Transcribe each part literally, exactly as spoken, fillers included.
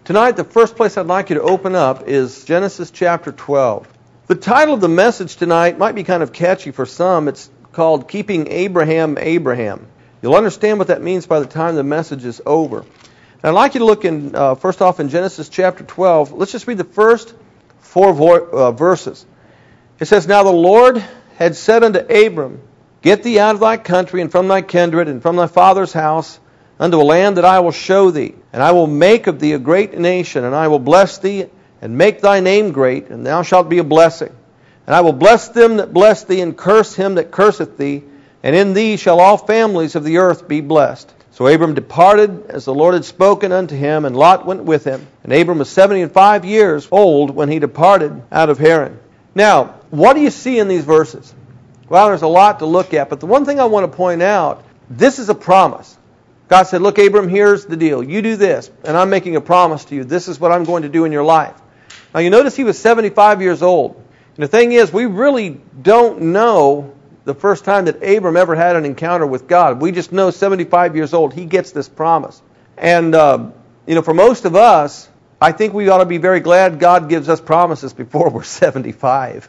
Tonight, the first place I'd like you to open up is Genesis chapter twelve. The title of the message tonight might be kind of catchy for some. It's called Keeping Abraham Abraham. You'll understand what that means by the time the message is over. And I'd like you to look in, uh, first off, in Genesis chapter twelve. Let's just read the first four vo- uh, verses. It says, "Now the Lord had said unto Abram, Get thee out of thy country, and from thy kindred, and from thy father's house, unto a land that I will show thee. And I will make of thee a great nation, and I will bless thee, and make thy name great, and thou shalt be a blessing. And I will bless them that bless thee, and curse him that curseth thee, and in thee shall all families of the earth be blessed. So Abram departed, as the Lord had spoken unto him, and Lot went with him. And Abram was seventy and five years old when he departed out of Haran." Now, what do you see in these verses? Well, there's a lot to look at, but the one thing I want to point out, this is a promise. God said, look, Abram, here's the deal. You do this, and I'm making a promise to you. This is what I'm going to do in your life. Now, you notice he was seventy-five years old. And the thing is, we really don't know the first time that Abram ever had an encounter with God. We just know seventy-five years old, he gets this promise. And, uh, you know, for most of us, I think we ought to be very glad God gives us promises before we're seventy-five.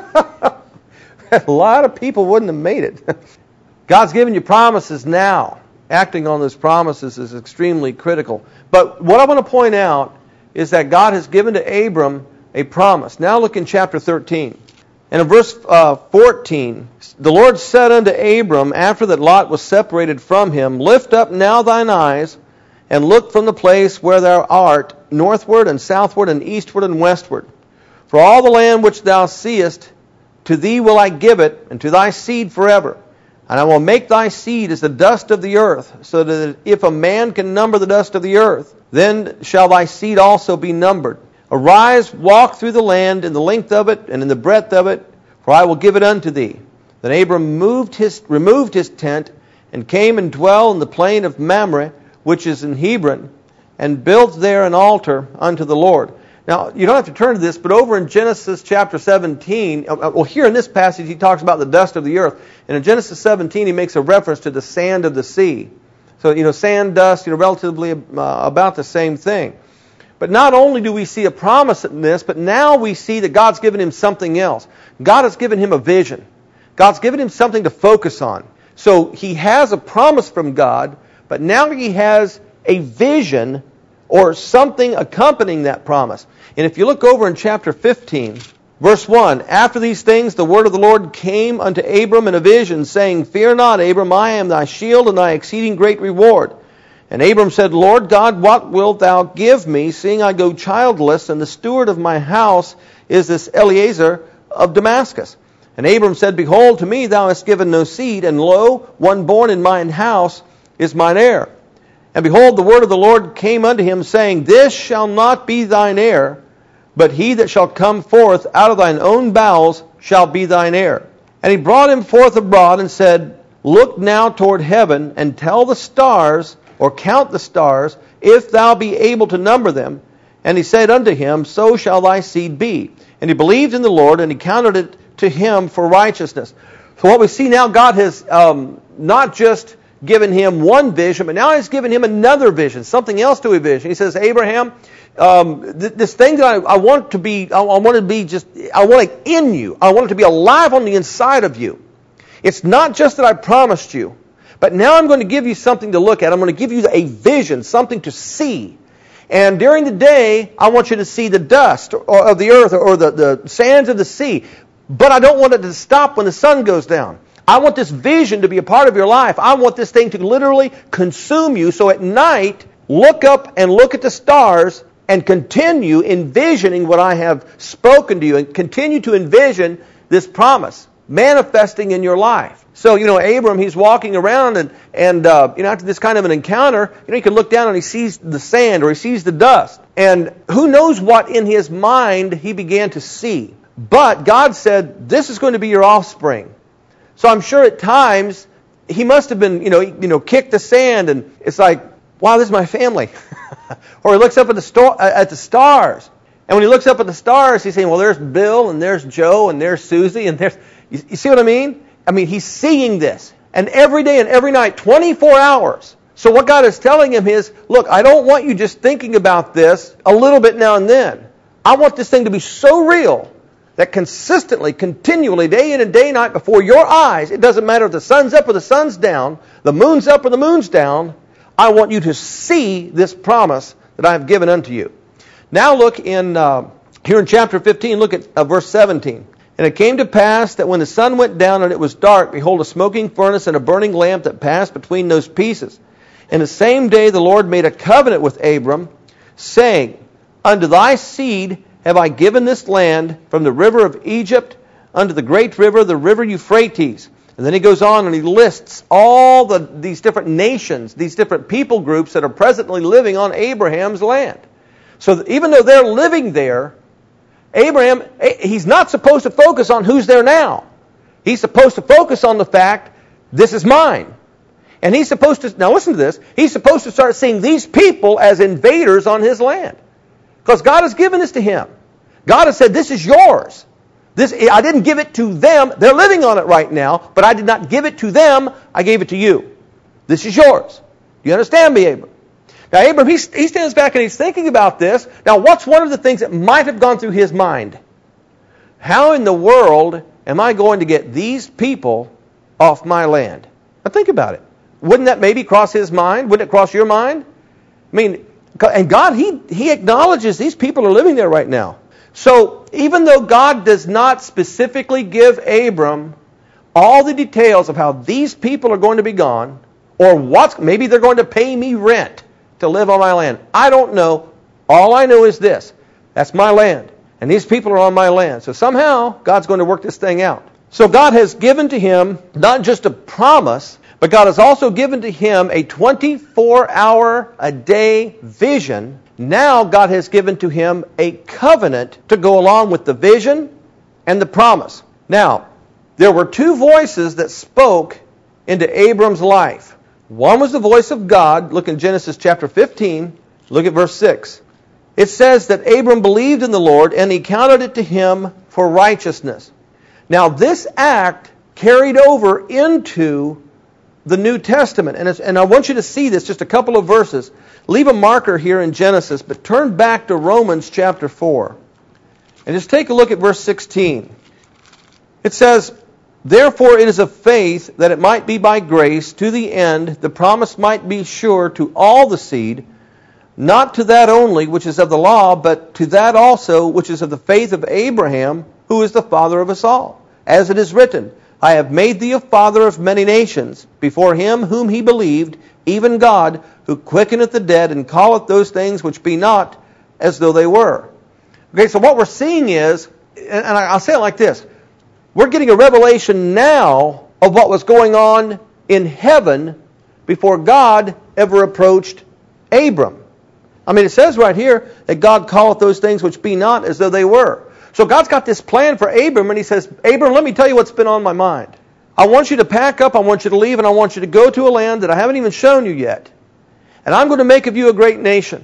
A lot of people wouldn't have made it. God's given you promises now. Acting on those promises is extremely critical. But what I want to point out is that God has given to Abram a promise. Now look in chapter thirteen. And in verse uh, fourteen, "The Lord said unto Abram, after that Lot was separated from him, Lift up now thine eyes, and look from the place where thou art, northward and southward and eastward and westward. For all the land which thou seest, to thee will I give it, and to thy seed forever. And I will make thy seed as the dust of the earth, so that if a man can number the dust of the earth, then shall thy seed also be numbered. Arise, walk through the land in the length of it and in the breadth of it, for I will give it unto thee. Then Abram moved his, removed his tent, and came and dwelt in the plain of Mamre, which is in Hebron, and built there an altar unto the Lord." Now, you don't have to turn to this, but over in Genesis chapter seventeen, well, here in this passage he talks about the dust of the earth. And in Genesis seventeen he makes a reference to the sand of the sea. So, you know, sand, dust, you know, relatively uh, about the same thing. But not only do we see a promise in this, but now we see that God's given him something else. God has given him a vision. God's given him something to focus on. So he has a promise from God, but now he has a vision or something accompanying that promise. And if you look over in chapter fifteen, verse one, "After these things the word of the Lord came unto Abram in a vision, saying, Fear not, Abram, I am thy shield and thy exceeding great reward. And Abram said, Lord God, what wilt thou give me, seeing I go childless, and the steward of my house is this Eliezer of Damascus? And Abram said, Behold, to me thou hast given no seed, and lo, one born in mine house is mine heir. And behold, the word of the Lord came unto him, saying, This shall not be thine heir, but he that shall come forth out of thine own bowels shall be thine heir. And he brought him forth abroad and said, Look now toward heaven, and tell the stars, or count the stars, if thou be able to number them. And he said unto him, So shall thy seed be. And he believed in the Lord, and he counted it to him for righteousness." So what we see now, God has um, not just given him one vision, but now he's given him another vision, something else to envision. He says, Abraham, um, th- this thing that I, I want to be, I, I want to be just, I want it in you. I want it to be alive on the inside of you. It's not just that I promised you, but now I'm going to give you something to look at. I'm going to give you a vision, something to see. And during the day, I want you to see the dust of the earth or the, the sands of the sea. But I don't want it to stop when the sun goes down. I want this vision to be a part of your life. I want this thing to literally consume you. So at night, look up and look at the stars and continue envisioning what I have spoken to you, and continue to envision this promise manifesting in your life. So, you know, Abram, he's walking around and, and uh, you know, after this kind of an encounter, you know, he can look down and he sees the sand or he sees the dust. And who knows what in his mind he began to see. But God said, this is going to be your offspring. So I'm sure at times he must have been, you know, you know, kicked the sand, and it's like, wow, this is my family. Or he looks up at the sto- at the stars, and when he looks up at the stars, he's saying, well, there's Bill, and there's Joe, and there's Susie, and there's, you, you see what I mean? I mean, he's seeing this, and every day and every night, twenty-four hours. So what God is telling him is, look, I don't want you just thinking about this a little bit now and then. I want this thing to be so real that consistently, continually, day in and day night before your eyes, it doesn't matter if the sun's up or the sun's down, the moon's up or the moon's down, I want you to see this promise that I have given unto you. Now look in uh, here in chapter fifteen, look at uh, verse seventeen. And it came to pass that when the sun went down and it was dark, behold, a smoking furnace and a burning lamp that passed between those pieces. And the same day the Lord made a covenant with Abram, saying, Unto thy seed have I given this land from the river of Egypt unto the great river, the river Euphrates. And then he goes on and he lists all the, these different nations, these different people groups that are presently living on Abraham's land. So that even though they're living there, Abraham, he's not supposed to focus on who's there now. He's supposed to focus on the fact, this is mine. And he's supposed to, now listen to this, he's supposed to start seeing these people as invaders on his land. Because God has given this to him. God has said, this is yours. This, I didn't give it to them. They're living on it right now, but I did not give it to them. I gave it to you. This is yours. Do you understand me, Abram? Now, Abram, he, he stands back and he's thinking about this. Now, what's one of the things that might have gone through his mind? How in the world am I going to get these people off my land? Now, think about it. Wouldn't that maybe cross his mind? Wouldn't it cross your mind? I mean, and God, He, he acknowledges these people are living there right now. So, even though God does not specifically give Abram all the details of how these people are going to be gone, or what's, maybe they're going to pay me rent to live on my land. I don't know. All I know is this. That's my land. And these people are on my land. So somehow, God's going to work this thing out. So God has given to him not just a promise, but God has also given to him a twenty-four hour a day vision. Now God has given to him a covenant to go along with the vision and the promise. Now, there were two voices that spoke into Abram's life. One was the voice of God. Look in Genesis chapter fifteen. Look at verse six. It says that Abram believed in the Lord and he counted it to him for righteousness. Now this act carried over into the New Testament. And, it's, and I want you to see this, just a couple of verses. Leave a marker here in Genesis, but turn back to Romans chapter four. And just take a look at verse sixteen. It says, Therefore it is of faith that it might be by grace to the end the promise might be sure to all the seed, not to that only which is of the law, but to that also which is of the faith of Abraham, who is the father of us all. As it is written, I have made thee a father of many nations, before him whom he believed, even God, who quickeneth the dead, and calleth those things which be not as though they were. Okay, so what we're seeing is, and I'll say it like this, we're getting a revelation now of what was going on in heaven before God ever approached Abram. I mean, it says right here that God calleth those things which be not as though they were. So God's got this plan for Abram, and He says, Abram, let me tell you what's been on my mind. I want you to pack up, I want you to leave, and I want you to go to a land that I haven't even shown you yet. And I'm going to make of you a great nation.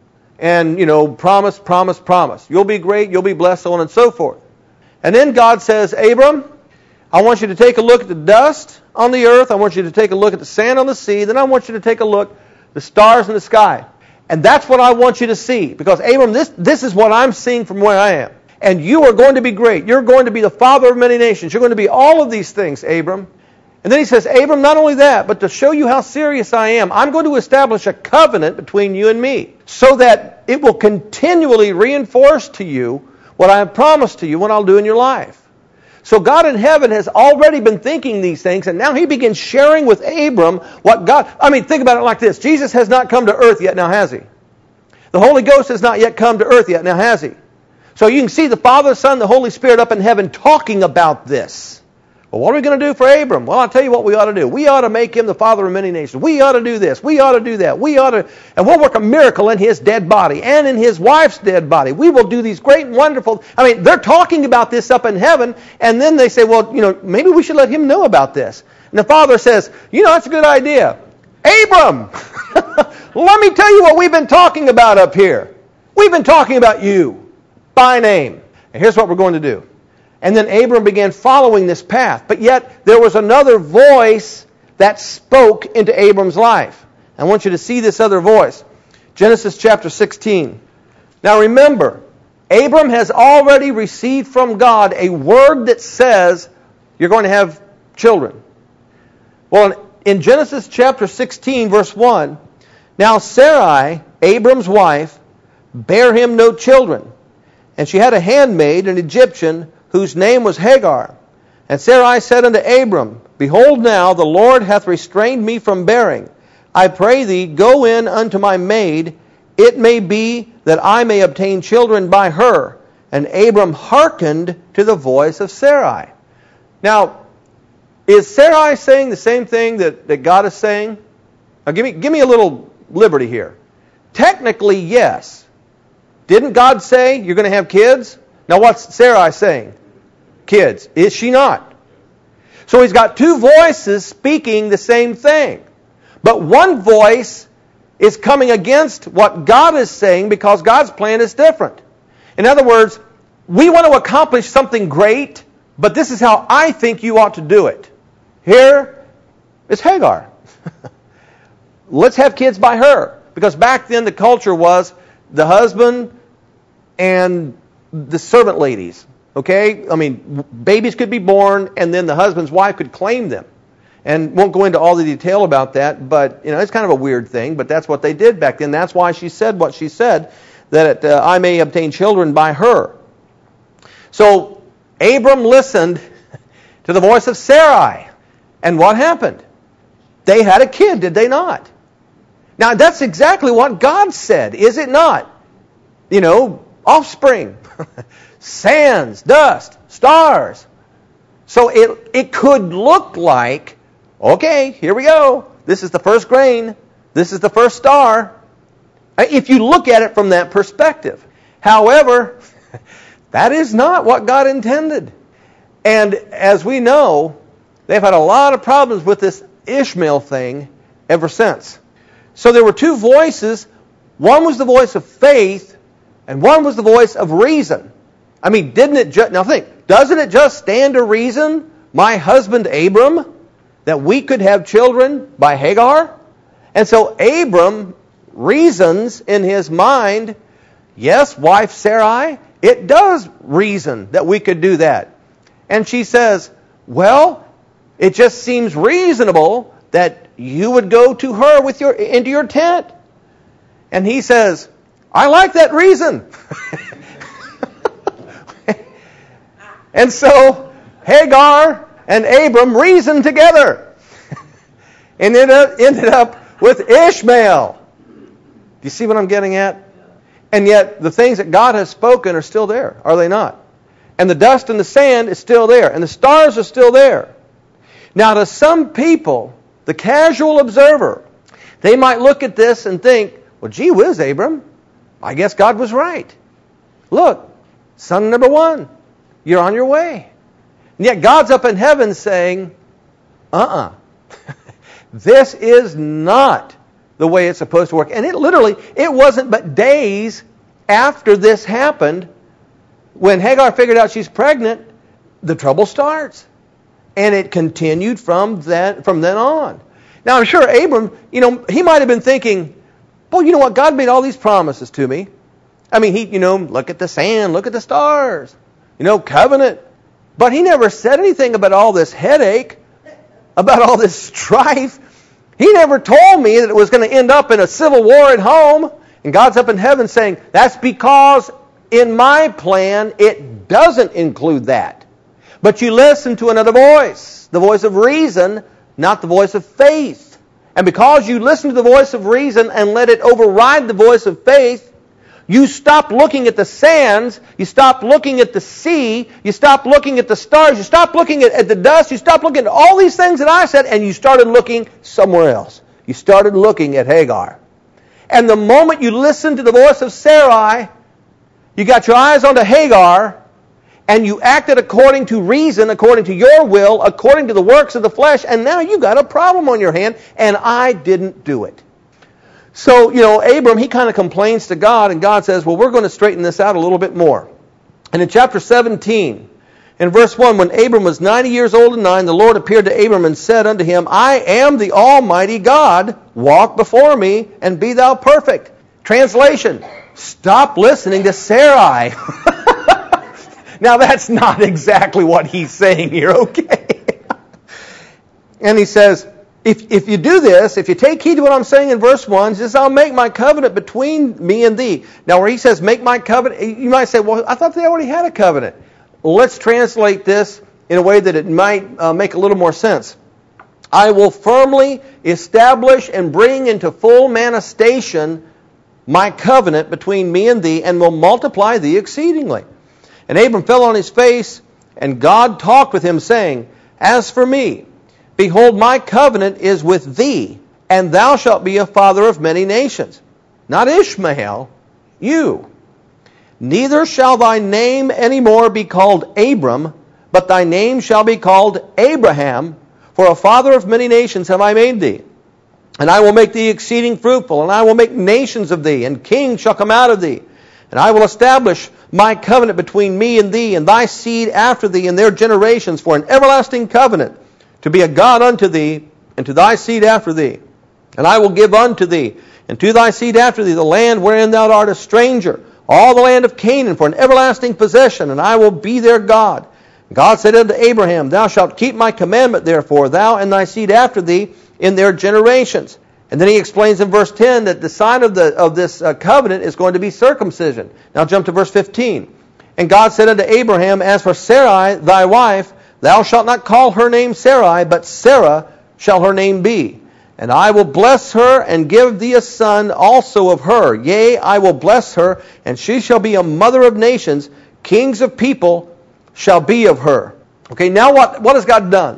And, you know, promise, promise, promise. You'll be great, you'll be blessed, so on and so forth. And then God says, Abram, I want you to take a look at the dust on the earth. I want you to take a look at the sand on the sea. Then I want you to take a look at the stars in the sky. And that's what I want you to see. Because, Abram, this, this is what I'm seeing from where I am. And you are going to be great. You're going to be the father of many nations. You're going to be all of these things, Abram. And then he says, Abram, not only that, but to show you how serious I am, I'm going to establish a covenant between you and me, so that it will continually reinforce to you what I have promised to you, what I'll do in your life. So God in heaven has already been thinking these things, and now He begins sharing with Abram what God... I mean, think about it like this. Jesus has not come to earth yet, now has He? The Holy Ghost has not yet come to earth yet, now has He? So you can see the Father, the Son, the Holy Spirit up in heaven talking about this. Well, what are we going to do for Abram? Well, I'll tell you what we ought to do. We ought to make him the father of many nations. We ought to do this. We ought to do that. We ought to... And we'll work a miracle in his dead body and in his wife's dead body. We will do these great and wonderful... I mean, they're talking about this up in heaven, and then they say, well, you know, maybe we should let him know about this. And the Father says, you know, that's a good idea. Abram, let me tell you what we've been talking about up here. We've been talking about you by name. And here's what we're going to do. And then Abram began following this path. But yet, there was another voice that spoke into Abram's life. I want you to see this other voice. Genesis chapter sixteen. Now remember, Abram has already received from God a word that says you're going to have children. Well, in Genesis chapter sixteen, verse one, now Sarai, Abram's wife, bare him no children, and she had a handmaid, an Egyptian, whose name was Hagar. And Sarai said unto Abram, Behold now, the Lord hath restrained me from bearing. I pray thee, go in unto my maid, it may be that I may obtain children by her. And Abram hearkened to the voice of Sarai. Now, is Sarai saying the same thing that, that God is saying? Now, give me, give me a little liberty here. Technically, yes. Didn't God say you're going to have kids? Now, what's Sarai saying? Kids. Is she not? So he's got two voices speaking the same thing. But one voice is coming against what God is saying because God's plan is different. In other words, we want to accomplish something great, but this is how I think you ought to do it. Here is Hagar. Let's have kids by her. Because back then the culture was the husband and the servant ladies. Okay? I mean, babies could be born and then the husband's wife could claim them. And won't go into all the detail about that, but you know it's kind of a weird thing, but that's what they did back then. That's why she said what she said, that uh, I may obtain children by her. So Abram listened to the voice of Sarai. And what happened? They had a kid, did they not? Now that's exactly what God said, is it not? You know, offspring, sands, dust, stars. So it, it could look like, okay, here we go. This is the first grain. This is the first star. If you look at it from that perspective. However, that is not what God intended. And as we know, they've had a lot of problems with this Ishmael thing ever since. So there were two voices. One was the voice of faith, and one was the voice of reason. I mean, didn't it just, now think, doesn't it just stand to reason, my husband Abram, that we could have children by Hagar? And so Abram reasons in his mind, yes, wife Sarai, it does reason that we could do that. And she says, well, it just seems reasonable that you would go to her with your into your tent. And he says, I like that reason. And so Hagar and Abram reasoned together and ended up, ended up with Ishmael. Do you see what I'm getting at? And yet the things that God has spoken are still there, are they not? And the dust and the sand is still there, and the stars are still there. Now to some people, the casual observer, they might look at this and think, well, gee whiz, Abram, I guess God was right. Look, son number one, you're on your way. And yet God's up in heaven saying, uh-uh. This is not the way it's supposed to work. And it literally, it wasn't but days after this happened, when Hagar figured out she's pregnant, the trouble starts. And it continued from then, from then on. Now I'm sure Abram, you know, he might have been thinking, well, you know what, God made all these promises to me. I mean, he, you know, look at the sand, look at the stars. You know, covenant. But he never said anything about all this headache, about all this strife. He never told me that it was going to end up in a civil war at home. And God's up in heaven saying, that's because in my plan it doesn't include that. But you listen to another voice, the voice of reason, not the voice of faith. And because you listen to the voice of reason and let it override the voice of faith, you stop looking at the sands, you stop looking at the sea, you stop looking at the stars, you stop looking at, at the dust, you stop looking at all these things that I said, and you started looking somewhere else. You started looking at Hagar. And the moment you listened to the voice of Sarai, you got your eyes onto Hagar, and you acted according to reason, according to your will, according to the works of the flesh, and now you got a problem on your hand, and I didn't do it. So, you know, Abram, he kind of complains to God, and God says, well, we're going to straighten this out a little bit more. And in chapter seventeen, In verse one, when Abram was ninety years old and nine, the Lord appeared to Abram and said unto him, I am the Almighty God. Walk before me and be thou perfect. Translation, stop listening to Sarai. Now that's not exactly what he's saying here, okay? And he says, if, if you do this, if you take heed to what I'm saying in verse one, he says, I'll make my covenant between me and thee. Now where he says, make my covenant, you might say, well, I thought they already had a covenant. Well, let's translate this in a way that it might uh, make a little more sense. I will firmly establish and bring into full manifestation my covenant between me and thee, and will multiply thee exceedingly. And Abram fell on his face, and God talked with him, saying, As for me, behold, my covenant is with thee, and thou shalt be a father of many nations. Not Ishmael, you. Neither shall thy name any more be called Abram, but thy name shall be called Abraham, for a father of many nations have I made thee. And I will make thee exceeding fruitful, and I will make nations of thee, and kings shall come out of thee. And I will establish my covenant between me and thee, and thy seed after thee, and their generations, for an everlasting covenant, to be a God unto thee, and to thy seed after thee. And I will give unto thee, and to thy seed after thee, the land wherein thou art a stranger, all the land of Canaan, for an everlasting possession, and I will be their God. And God said unto Abraham, Thou shalt keep my commandment, therefore, thou and thy seed after thee, in their generations. And then he explains in verse ten that the sign of the of this uh, covenant is going to be circumcision. Now jump to verse fifteen. And God said unto Abraham, As for Sarai, thy wife, thou shalt not call her name Sarai, but Sarah shall her name be. And I will bless her, and give thee a son also of her. Yea, I will bless her, and she shall be a mother of nations. Kings of people shall be of her. Okay, now what, what has God done?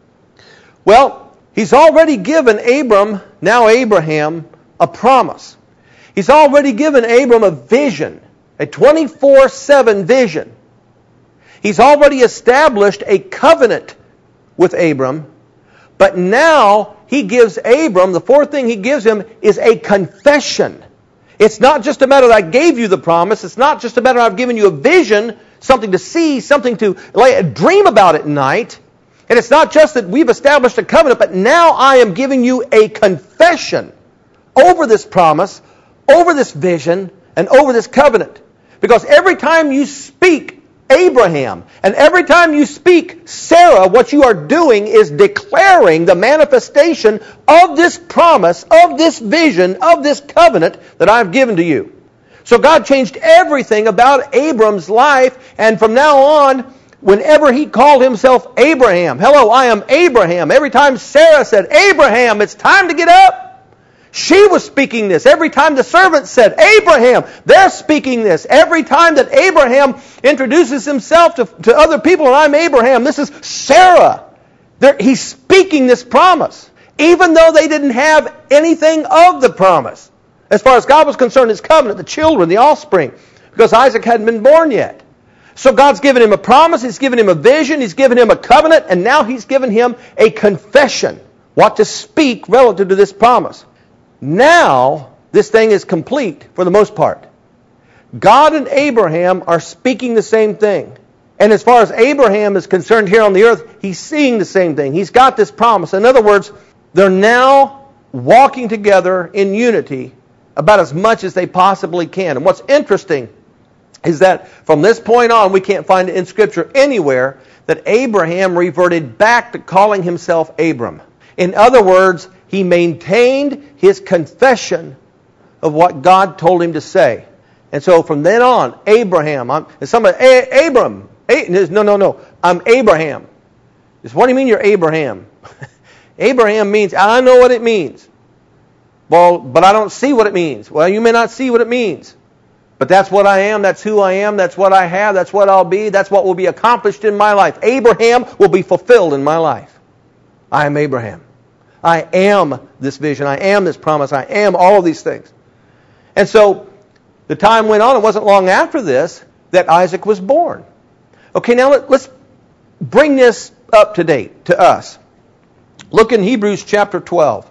Well, He's already given Abram, now Abraham, a promise. He's already given Abram a vision, a twenty-four seven vision. He's already established a covenant with Abram, but now he gives Abram, the fourth thing he gives him is a confession. It's not just a matter that I gave you the promise. It's not just a matter I've given you a vision, something to see, something to lay, dream about at night. And it's not just that we've established a covenant, but now I am giving you a confession over this promise, over this vision, and over this covenant. Because every time you speak Abraham, and every time you speak Sarah, what you are doing is declaring the manifestation of this promise, of this vision, of this covenant that I've given to you. So God changed everything about Abram's life, and from now on, whenever he called himself Abraham, hello, I am Abraham. Every time Sarah said, Abraham, it's time to get up, she was speaking this. Every time the servant said, Abraham, they're speaking this. Every time that Abraham introduces himself to, to other people, and I'm Abraham, this is Sarah. They're, he's speaking this promise, even though they didn't have anything of the promise. As far as God was concerned, His covenant, the children, the offspring, because Isaac hadn't been born yet. So God's given him a promise, He's given him a vision, He's given him a covenant, and now He's given him a confession, what to speak relative to this promise. Now, this thing is complete for the most part. God and Abraham are speaking the same thing. And as far as Abraham is concerned here on the earth, he's seeing the same thing. He's got this promise. In other words, they're now walking together in unity about as much as they possibly can. And what's interesting is that from this point on, we can't find it in Scripture anywhere that Abraham reverted back to calling himself Abram. In other words, he maintained his confession of what God told him to say. And so from then on, Abraham, I'm, somebody, A- Abram, A- no, no, no, I'm Abraham. Just, what do you mean you're Abraham? Abraham means, I know what it means. Well, but I don't see what it means. Well, you may not see what it means. But that's what I am, that's who I am, that's what I have, that's what I'll be, that's what will be accomplished in my life. Abraham will be fulfilled in my life. I am Abraham. I am this vision, I am this promise, I am all of these things. And so, the time went on, it wasn't long after this, that Isaac was born. Okay, now let, let's bring this up to date to us. Look in Hebrews chapter twelve.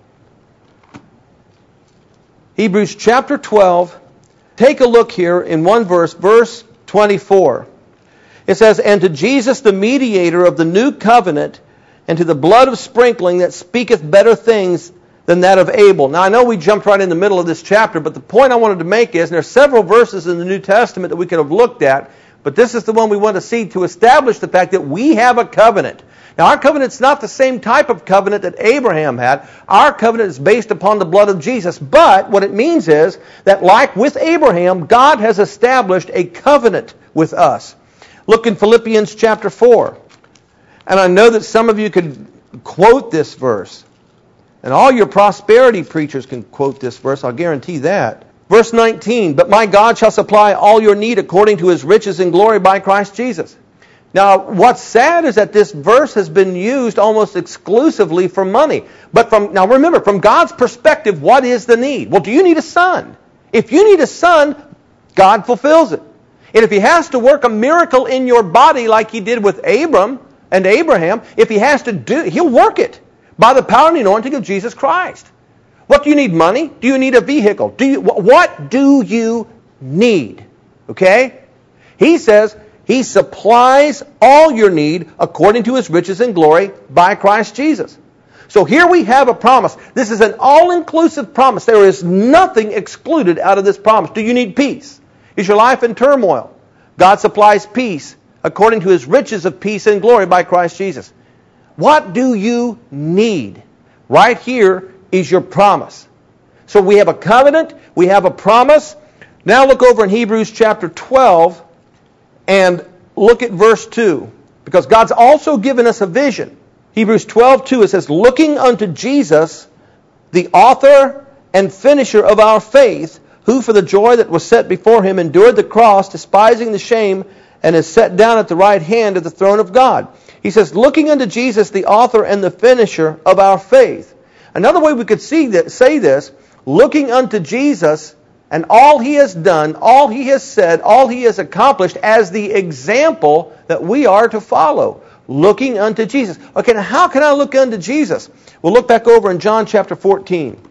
Hebrews chapter twelve. Take a look here in one verse, verse twenty-four. It says, and to Jesus the mediator of the new covenant, and to the blood of sprinkling that speaketh better things than that of Abel. Now I know we jumped right in the middle of this chapter, but the point I wanted to make is, and there are several verses in the New Testament that we could have looked at, but this is the one we want to see to establish the fact that we have a covenant. Now our covenant's not the same type of covenant that Abraham had. Our covenant is based upon the blood of Jesus. But what it means is that like with Abraham, God has established a covenant with us. Look in Philippians chapter four. And I know that some of you could quote this verse. And all your prosperity preachers can quote this verse, I'll guarantee that. Verse nineteen, but my God shall supply all your need according to His riches and glory by Christ Jesus. Now, what's sad is that this verse has been used almost exclusively for money. But from now remember, from God's perspective, what is the need? Well, do you need a son? If you need a son, God fulfills it. And if He has to work a miracle in your body like He did with Abram and Abraham, if He has to do, He'll work it by the power and anointing of Jesus Christ. What do you need? Money? Do you need a vehicle? Do you, what do you need? Okay? He says He supplies all your need according to His riches and glory by Christ Jesus. So here we have a promise. This is an all-inclusive promise. There is nothing excluded out of this promise. Do you need peace? Is your life in turmoil? God supplies peace according to His riches of peace and glory by Christ Jesus. What do you need? Right here is your promise. So we have a covenant, we have a promise. Now look over in Hebrews chapter twelve and look at verse two. Because God's also given us a vision. Hebrews twelve two, it says, looking unto Jesus, the author and finisher of our faith, who for the joy that was set before Him endured the cross, despising the shame, and is set down at the right hand of the throne of God. He says, looking unto Jesus, the author and the finisher of our faith. Another way we could see that, say this, looking unto Jesus and all He has done, all He has said, all He has accomplished as the example that we are to follow. Looking unto Jesus. Okay, now how can I look unto Jesus? We'll look back over in John chapter fourteen.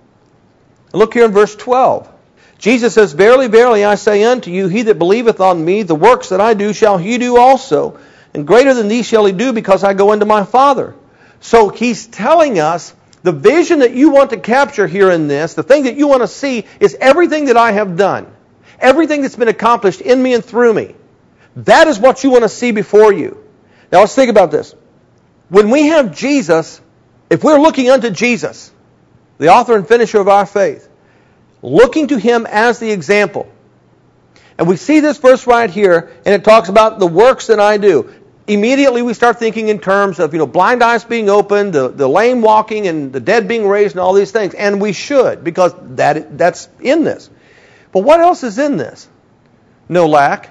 Look here in verse twelve. Jesus says, verily, verily, I say unto you, he that believeth on me, the works that I do shall he do also. And greater than these shall he do, because I go unto my Father. So He's telling us, the vision that you want to capture here in this, the thing that you want to see, is everything that I have done. Everything that's been accomplished in me and through me. That is what you want to see before you. Now let's think about this. When we have Jesus, if we're looking unto Jesus, the author and finisher of our faith, looking to Him as the example. And we see this verse right here, and it talks about the works that I do. Immediately we start thinking in terms of, you know, blind eyes being opened, the, the lame walking, and the dead being raised, and all these things. And we should, because that that's in this. But what else is in this? No lack.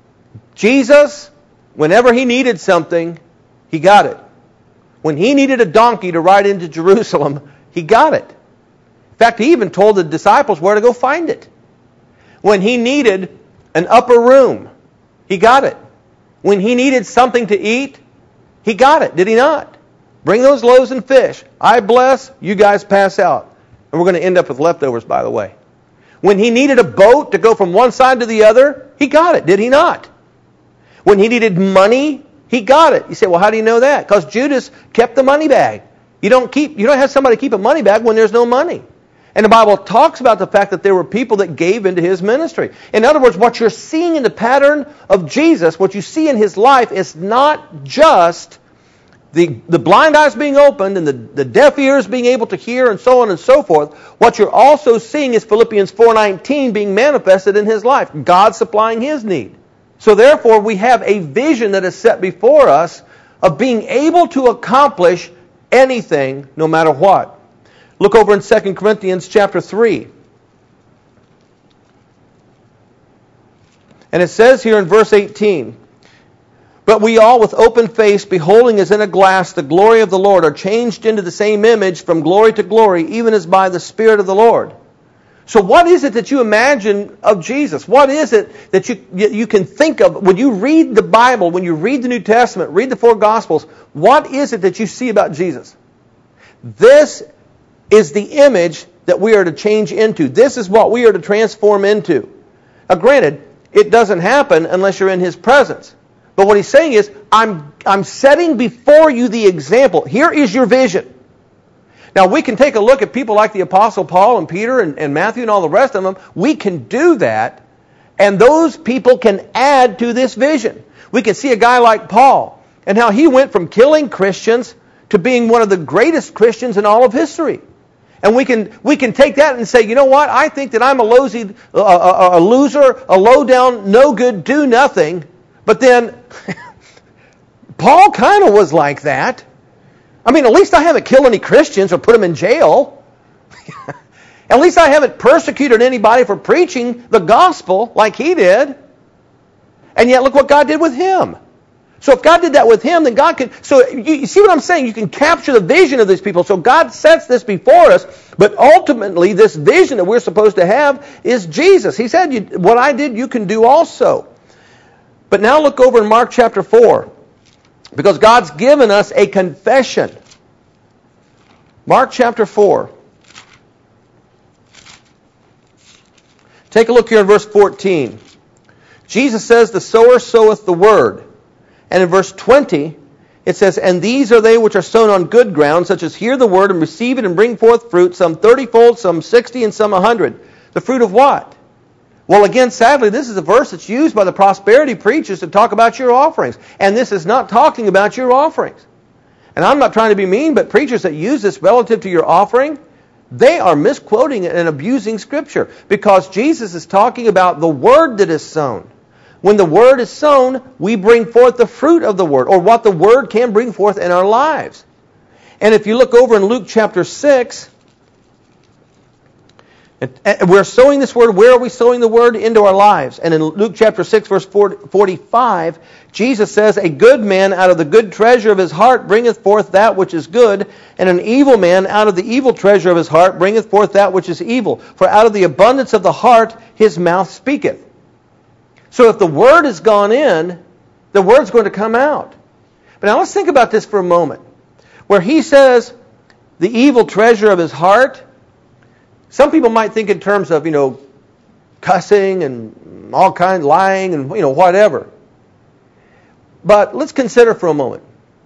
Jesus, whenever He needed something, He got it. When He needed a donkey to ride into Jerusalem, He got it. In fact, He even told the disciples where to go find it. When He needed an upper room, He got it. When He needed something to eat, He got it, did He not? Bring those loaves and fish. I bless, you guys pass out. And we're going to end up with leftovers, by the way. When He needed a boat to go from one side to the other, He got it, did He not? When He needed money, He got it. You say, well, how do you know that? Because Judas kept the money bag. You don't keep, you don't have somebody keep a money bag when there's no money. And the Bible talks about the fact that there were people that gave into His ministry. In other words, what you're seeing in the pattern of Jesus, what you see in His life, is not just the, the blind eyes being opened and the, the deaf ears being able to hear and so on and so forth. What you're also seeing is Philippians four nineteen being manifested in His life. God supplying His need. So therefore, we have a vision that is set before us of being able to accomplish anything, no matter what. Look over in Second Corinthians chapter three. And it says here in verse eighteen, but we all with open face, beholding as in a glass the glory of the Lord, are changed into the same image from glory to glory, even as by the Spirit of the Lord. So what is it that you imagine of Jesus? What is it that you, you can think of when you read the Bible, when you read the New Testament, read the four Gospels? What is it that you see about Jesus? This is the image that we are to change into. This is what we are to transform into. Now granted, it doesn't happen unless you're in His presence. But what he's saying is, I'm, I'm setting before you the example. Here is your vision. Now, we can take a look at people like the Apostle Paul and Peter and, and Matthew and all the rest of them. We can do that, and those people can add to this vision. We can see a guy like Paul and how he went from killing Christians to being one of the greatest Christians in all of history. And we can we can take that and say, you know what? I think that I'm a, lousy, a, a, a loser, a low-down, no-good, do-nothing. But then, Paul kind of was like that. I mean, at least I haven't killed any Christians or put them in jail. At least I haven't persecuted anybody for preaching the gospel like he did. And yet, look what God did with him. So if God did that with him, then God can... So you, you see what I'm saying? You can capture the vision of these people. So God sets this before us, but ultimately this vision that we're supposed to have is Jesus. He said, you, what I did, you can do also. But now look over in Mark chapter four, because God's given us a confession. Mark chapter four. Take a look here in verse fourteen. Jesus says, the sower soweth the word. And in verse twenty, it says, and these are they which are sown on good ground, such as hear the word and receive it and bring forth fruit, some thirty-fold, some sixty, and some a hundred. The fruit of what? Well, again, sadly, this is a verse that's used by the prosperity preachers to talk about your offerings. And this is not talking about your offerings. And I'm not trying to be mean, but preachers that use this relative to your offering, they are misquoting and abusing Scripture. Because Jesus is talking about the word that is sown. When the word is sown, we bring forth the fruit of the word, or what the word can bring forth in our lives. And if you look over in Luke chapter six, we're sowing this word. Where are we sowing the word? Into our lives. And in Luke chapter six, verse forty-five, Jesus says, a good man out of the good treasure of his heart bringeth forth that which is good, and an evil man out of the evil treasure of his heart bringeth forth that which is evil. For out of the abundance of the heart his mouth speaketh. So if the word has gone in, the word's going to come out. But now let's think about this for a moment. Where he says, the evil treasure of his heart, some people might think in terms of, you know, cussing and all kinds, lying and, you know, whatever. But let's consider for a moment.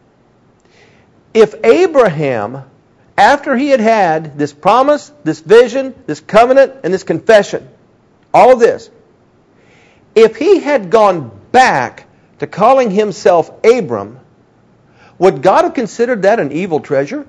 If Abraham, after he had had this promise, this vision, this covenant, and this confession, all of this, if he had gone back to calling himself Abram, would God have considered that an evil treasure?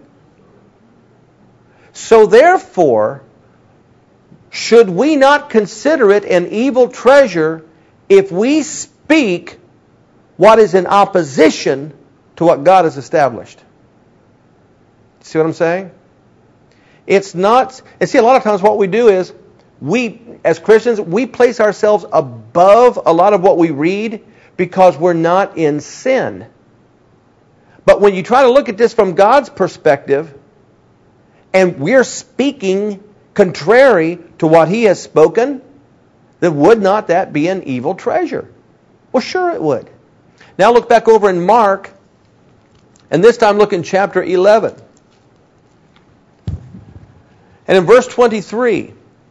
So therefore, should we not consider it an evil treasure if we speak what is in opposition to what God has established? See what I'm saying? It's not... And see, a lot of times what we do is, we, as Christians, we place ourselves above a lot of what we read because we're not in sin. But when you try to look at this from God's perspective, and we're speaking contrary to what He has spoken, then would not that be an evil treasure? Well, sure it would. Now look back over in Mark, and this time look in chapter eleven. And in verse twenty-three,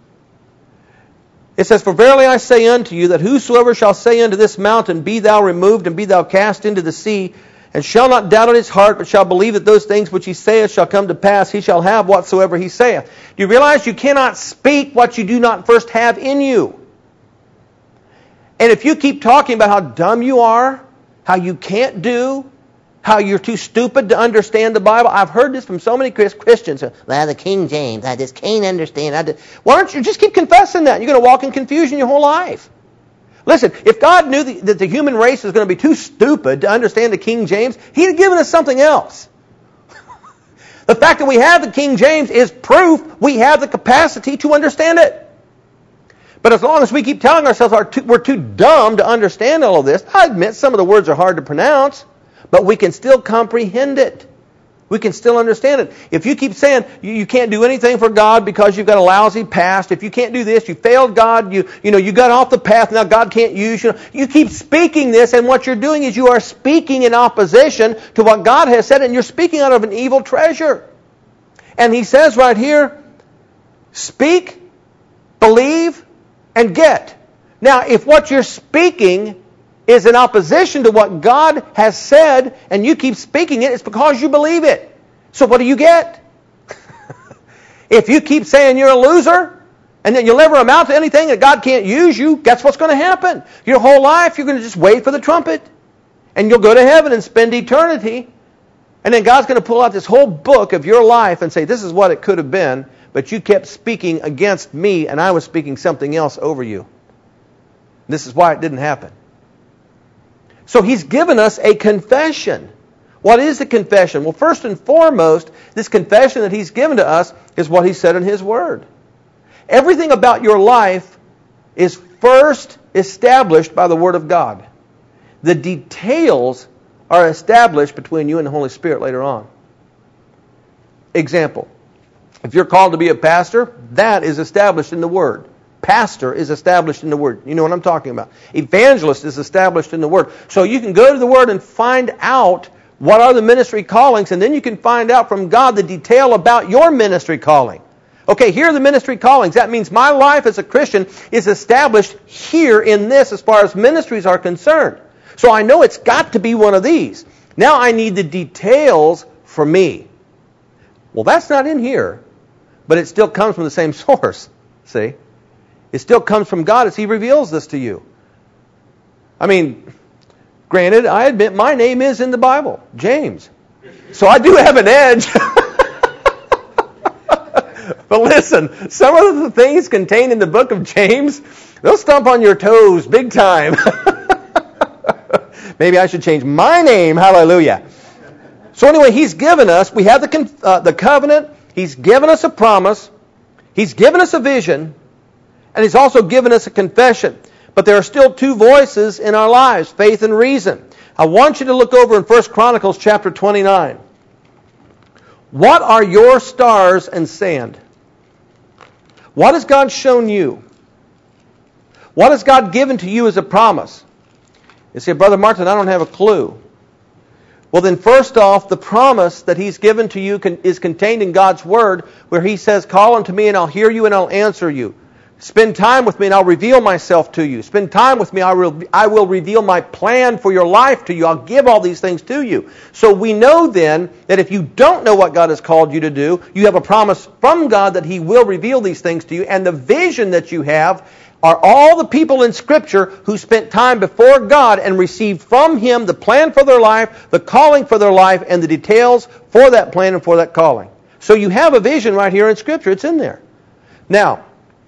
it says, for verily I say unto you, that whosoever shall say unto this mountain, be thou removed, and be thou cast into the sea, and shall not doubt in his heart, but shall believe that those things which he saith shall come to pass, he shall have whatsoever he saith. Do you realize you cannot speak what you do not first have in you? And if you keep talking about how dumb you are, how you can't do, how you're too stupid to understand the Bible. I've heard this from so many Christians. Well, the King James, I just can't understand. I just... Why don't you just keep confessing that? You're going to walk in confusion your whole life. Listen, if God knew the, that the human race was going to be too stupid to understand the King James, He'd have given us something else. The fact that we have the King James is proof we have the capacity to understand it. But as long as we keep telling ourselves we're too dumb to understand all of this, I admit some of the words are hard to pronounce, but we can still comprehend it. We can still understand it. If you keep saying you, you can't do anything for God because you've got a lousy past, if you can't do this, you failed God, you you know you got off the path, now God can't use you. You keep speaking this, and what you're doing is you are speaking in opposition to what God has said, and you're speaking out of an evil treasure. And He says right here, speak, believe, and get. Now, if what you're speaking is in opposition to what God has said, and you keep speaking it, it's because you believe it. So what do you get? If you keep saying you're a loser, and then you'll never amount to anything, that God can't use you, guess what's going to happen? Your whole life, you're going to just wait for the trumpet. And you'll go to heaven and spend eternity. And then God's going to pull out this whole book of your life and say, this is what it could have been, but you kept speaking against me, and I was speaking something else over you. This is why it didn't happen. So He's given us a confession. What is the confession? Well, first and foremost, this confession that He's given to us is what He said in His Word. Everything about your life is first established by the Word of God. The details are established between you and the Holy Spirit later on. Example, if you're called to be a pastor, that is established in the Word. Pastor is established in the Word. You know what I'm talking about. Evangelist is established in the Word. So you can go to the Word and find out what are the ministry callings, and then you can find out from God the detail about your ministry calling. Okay, here are the ministry callings. That means my life as a Christian is established here in this as far as ministries are concerned. So I know it's got to be one of these. Now I need the details for me. Well, that's not in here, but it still comes from the same source. See? It still comes from God as He reveals this to you. I mean, granted, I admit my name is in the Bible, James. So I do have an edge. But listen, some of the things contained in the book of James, they'll stomp on your toes big time. Maybe I should change my name. Hallelujah. So anyway, He's given us, we have the, uh, the covenant. He's given us a promise. He's given us a vision. And He's also given us a confession. But there are still two voices in our lives, faith and reason. I want you to look over in First Chronicles chapter twenty-nine. What are your stars and sand? What has God shown you? What has God given to you as a promise? You say, Brother Martin, I don't have a clue. Well, then first off, the promise that He's given to you can, is contained in God's Word, where He says, call unto me and I'll hear you and I'll answer you. Spend time with me and I'll reveal myself to you. Spend time with me, I will, I will reveal my plan for your life to you. I'll give all these things to you. So we know then that if you don't know what God has called you to do, you have a promise from God that He will reveal these things to you. And the vision that you have are all the people in Scripture who spent time before God and received from Him the plan for their life, the calling for their life, and the details for that plan and for that calling. So you have a vision right here in Scripture. It's in there. Now,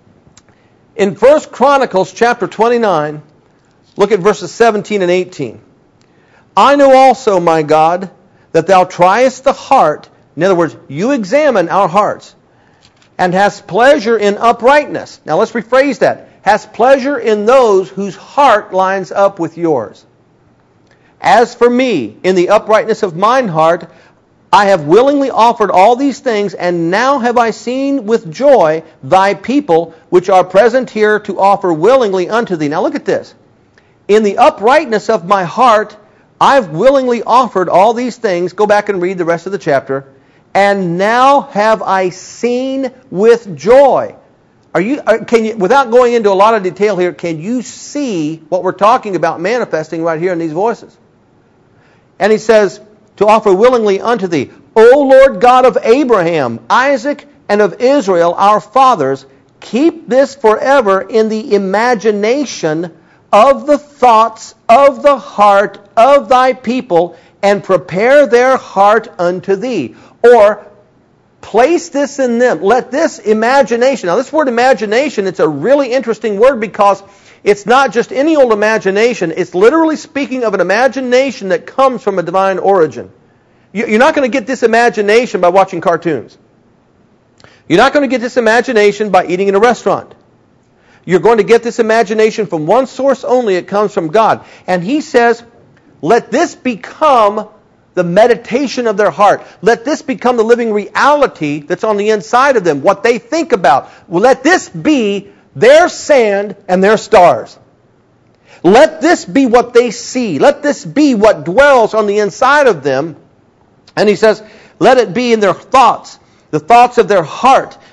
in First Chronicles chapter twenty-nine, look at verses seventeen and eighteen. I know also, my God, that Thou triest the heart. In other words, You examine our hearts, and hast pleasure in uprightness. Now let's rephrase that. Hast pleasure in those whose heart lines up with Yours. As for me, in the uprightness of mine heart, I have willingly offered all these things, and now have I seen with joy Thy people, which are present here, to offer willingly unto Thee. Now look at this. In the uprightness of my heart, I've willingly offered all these things. Go back and read the rest of the chapter. And now have I seen with joy. Are you? Can you? Without going into a lot of detail here, can you see what we're talking about manifesting right here in these voices? And he says, to offer willingly unto Thee, O Lord God of Abraham, Isaac, and of Israel, our fathers, keep this forever in the imagination of the thoughts of the heart of Thy people, and prepare their heart unto Thee. Or, place this in them. Let this imagination. Now this word imagination, it's a really interesting word because it's not just any old imagination. It's literally speaking of an imagination that comes from a divine origin. You're not going to get this imagination by watching cartoons. You're not going to get this imagination by eating in a restaurant. You're going to get this imagination from one source only. It comes from God. And He says, let this become the meditation of their heart. Let this become the living reality that's on the inside of them, what they think about. Well, let this be their sand and their stars. Let this be what they see. Let this be what dwells on the inside of them. And he says, let it be in their thoughts, the thoughts of their heart,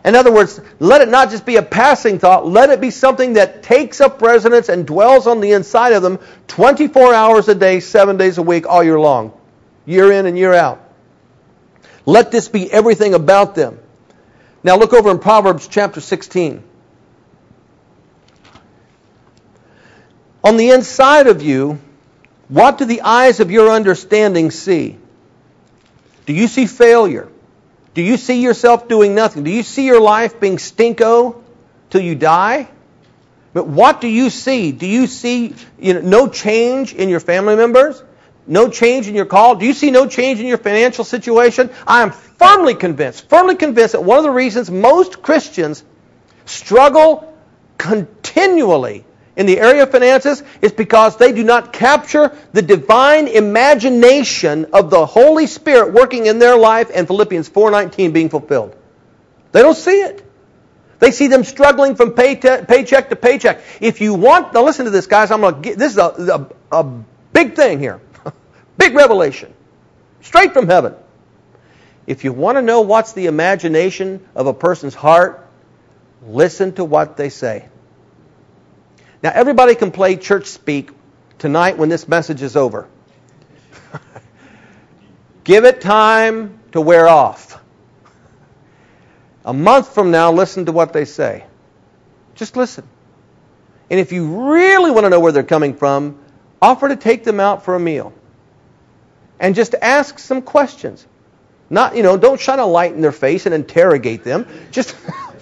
In other words, let it not just be a passing thought. Let it be something that takes up residence and dwells on the inside of them twenty-four hours a day, seven days a week, all year long, year in and year out. Let this be everything about them. Now look over in Proverbs chapter sixteen. On the inside of you, what do the eyes of your understanding see? Do you see failure? Do you see yourself doing nothing? Do you see your life being stinko till you die? But what do you see? Do you see you know, no change in your family members? No change in your call? Do you see no change in your financial situation? I am firmly convinced, firmly convinced that one of the reasons most Christians struggle continually in the area of finances is because they do not capture the divine imagination of the Holy Spirit working in their life and Philippians four nineteen being fulfilled. They don't see it. They see them struggling from pay te- paycheck to paycheck. If you want, now listen to this, guys. I'm going to get this is a, a, a big thing here, big revelation, straight from heaven. If you want to know what's the imagination of a person's heart, listen to what they say. Now, everybody can play church speak tonight when this message is over. Give it time to wear off. A month from now, listen to what they say. Just listen. And if you really want to know where they're coming from, offer to take them out for a meal. And just ask some questions. Not, you know, don't shine a light in their face and interrogate them. Just,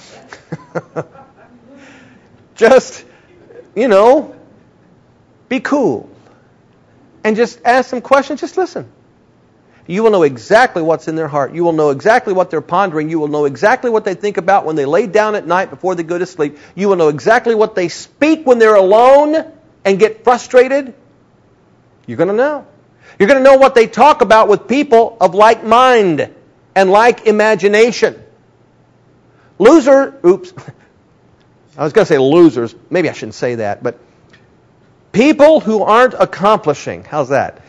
just... You know, be cool. And just ask some questions. Just listen. You will know exactly what's in their heart. You will know exactly what they're pondering. You will know exactly what they think about when they lay down at night before they go to sleep. You will know exactly what they speak when they're alone and get frustrated. You're going to know. You're going to know what they talk about with people of like mind and like imagination. Loser, oops. I was going to say losers. Maybe I shouldn't say that. But people who aren't accomplishing, how's that?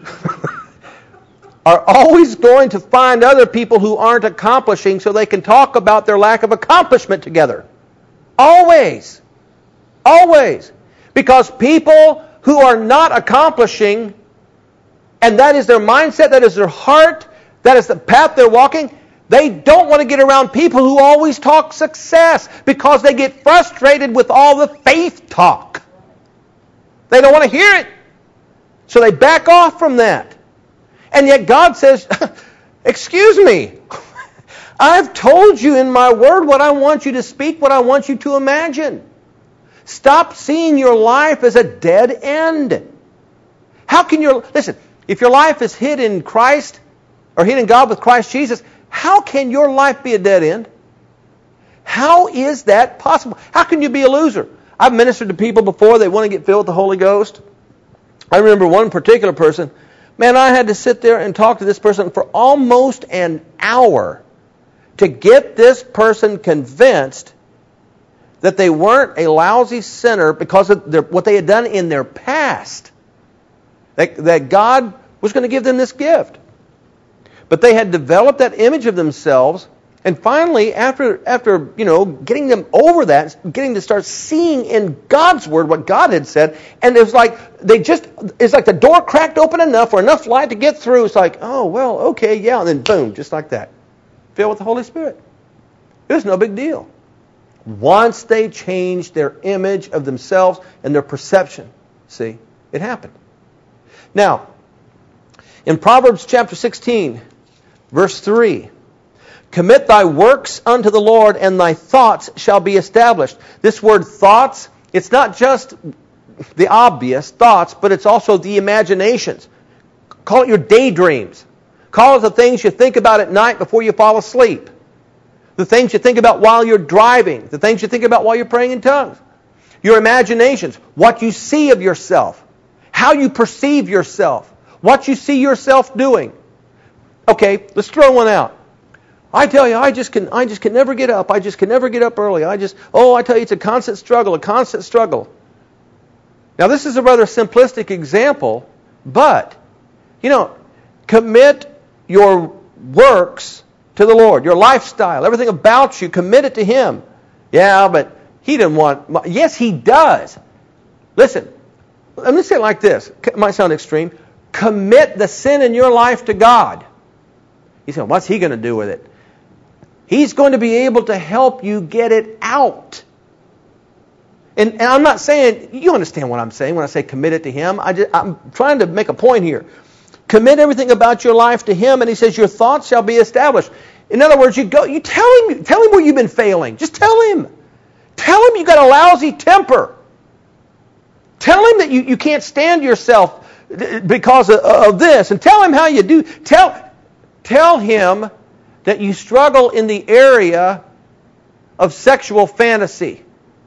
are always going to find other people who aren't accomplishing so they can talk about their lack of accomplishment together. Always. Always. Because people who are not accomplishing, and that is their mindset, that is their heart, that is the path they're walking, they don't want to get around people who always talk success because they get frustrated with all the faith talk. They don't want to hear it. So they back off from that. And yet God says, excuse me, I've told you in my word what I want you to speak, what I want you to imagine. Stop seeing your life as a dead end. How can your, listen, if your life is hid in Christ, or hid in God with Christ Jesus, how can your life be a dead end? How is that possible? How can you be a loser? I've ministered to people before, they want to get filled with the Holy Ghost. I remember one particular person, man, I had to sit there and talk to this person for almost an hour to get this person convinced that they weren't a lousy sinner because of their, what they had done in their past. That, that God was going to give them this gift. But they had developed that image of themselves, and finally, after after you know getting them over that, getting to start seeing in God's Word what God had said, and it was like they just it's like the door cracked open enough for enough light to get through. It's like, oh well, okay, yeah, and then boom, just like that, filled with the Holy Spirit. It was no big deal. Once they changed their image of themselves and their perception, see, it happened. Now, in Proverbs chapter sixteen. Verse three, commit thy works unto the Lord, and thy thoughts shall be established. This word thoughts, it's not just the obvious thoughts, but it's also the imaginations. Call it your daydreams. Call it the things you think about at night before you fall asleep. The things you think about while you're driving. The things you think about while you're praying in tongues. Your imaginations. What you see of yourself. How you perceive yourself. What you see yourself doing. Okay, let's throw one out. I tell you, I just can I just can never get up. I just can never get up early. I just, oh, I tell you, it's a constant struggle, a constant struggle. Now, this is a rather simplistic example, but, you know, commit your works to the Lord. Your lifestyle, everything about you, commit it to Him. Yeah, but He didn't want... Yes, He does. Listen, let me say it like this. It might sound extreme. Commit the sin in your life to God. You say, what's He going to do with it? He's going to be able to help you get it out. And, and I'm not saying, you understand what I'm saying when I say commit it to Him. I just, I'm trying to make a point here. Commit everything about your life to Him, and He says your thoughts shall be established. In other words, you go, you tell Him, tell Him where you've been failing. Just tell Him. Tell Him you got a lousy temper. Tell Him that you, you can't stand yourself because of, of this, and tell Him how you do. Tell, tell Him that you struggle in the area of sexual fantasy.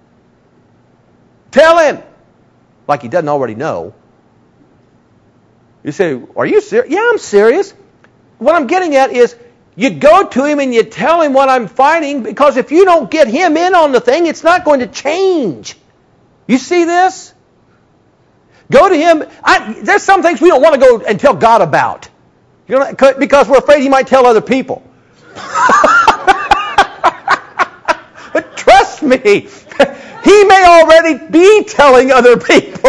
Tell Him, like He doesn't already know. You say, are you serious? Yeah, I'm serious. What I'm getting at is, you go to Him and you tell Him what I'm fighting, because if you don't get Him in on the thing, it's not going to change. You see this? Go to Him. I, there's some things we don't want to go and tell God about. You know, because we're afraid He might tell other people. But trust me, He may already be telling other people.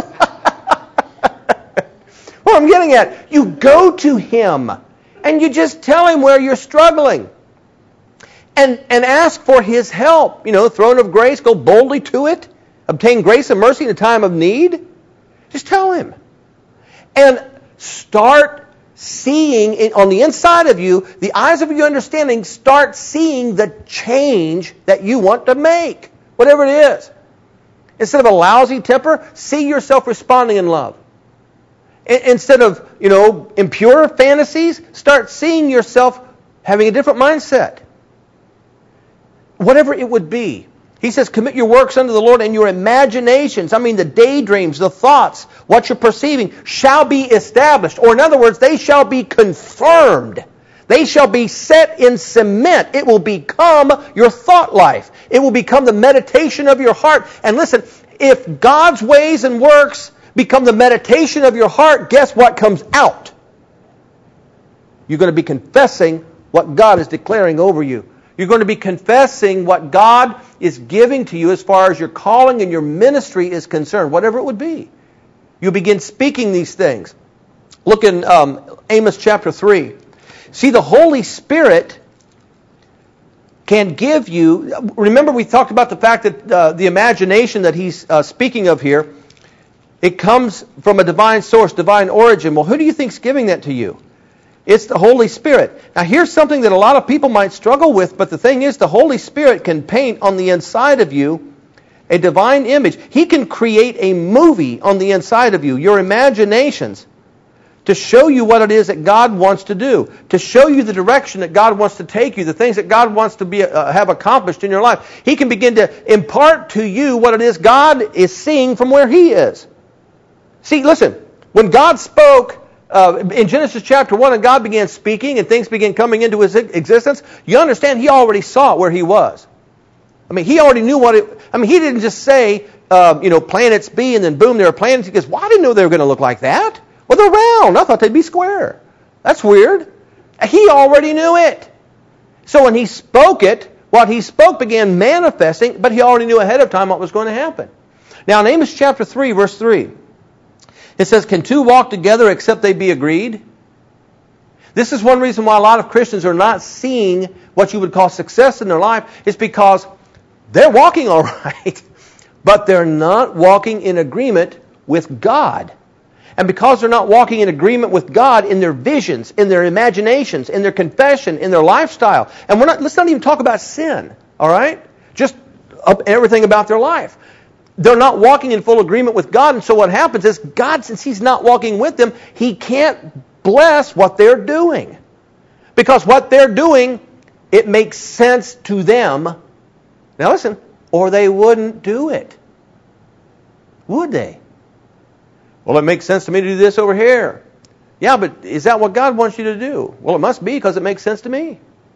What I'm getting at, you go to Him and you just tell Him where you're struggling. And, and ask for His help. You know, throne of grace, go boldly to it. Obtain grace and mercy in a time of need. Just tell Him. And start seeing it on the inside of you, the eyes of your understanding, start seeing the change that you want to make. Whatever it is. Instead of a lousy temper, see yourself responding in love. Instead of, you know, impure fantasies, start seeing yourself having a different mindset. Whatever it would be. He says, commit your works unto the Lord, and your imaginations, I mean the daydreams, the thoughts, what you're perceiving, shall be established. Or in other words, they shall be confirmed. They shall be set in cement. It will become your thought life. It will become the meditation of your heart. And listen, if God's ways and works become the meditation of your heart, guess what comes out? You're going to be confessing what God is declaring over you. You're going to be confessing what God is giving to you as far as your calling and your ministry is concerned, whatever it would be. You begin speaking these things. Look in um, Amos chapter three. See, the Holy Spirit can give you... Remember we talked about the fact that uh, the imagination that he's uh, speaking of here, it comes from a divine source, divine origin. Well, who do you think's giving that to you? It's the Holy Spirit. Now, here's something that a lot of people might struggle with, but the thing is, the Holy Spirit can paint on the inside of you a divine image. He can create a movie on the inside of you, your imaginations, to show you what it is that God wants to do, to show you the direction that God wants to take you, the things that God wants to be uh, have accomplished in your life. He can begin to impart to you what it is God is seeing from where He is. See, listen, when God spoke uh, in Genesis chapter one and God began speaking and things began coming into His existence, you understand He already saw where He was. I mean, He already knew what it... I mean, He didn't just say, uh, you know, planets be, and then boom, there are planets. He goes, well, I didn't know they were going to look like that. Well, they're round. I thought they'd be square. That's weird. He already knew it. So when He spoke it, what He spoke began manifesting, but He already knew ahead of time what was going to happen. Now, in Amos chapter three, verse three, it says, can two walk together except they be agreed? This is one reason why a lot of Christians are not seeing what you would call success in their life, is because they're walking all right, but they're not walking in agreement with God. And because they're not walking in agreement with God in their visions, in their imaginations, in their confession, in their lifestyle, and we're not, let's not even talk about sin, all right? Just everything about their life. They're not walking in full agreement with God, and so what happens is God, since He's not walking with them, He can't bless what they're doing. Because what they're doing, it makes sense to them. Now listen, or they wouldn't do it. Would they? Well, it makes sense to me to do this over here. Yeah, but is that what God wants you to do? Well, it must be, because it makes sense to me.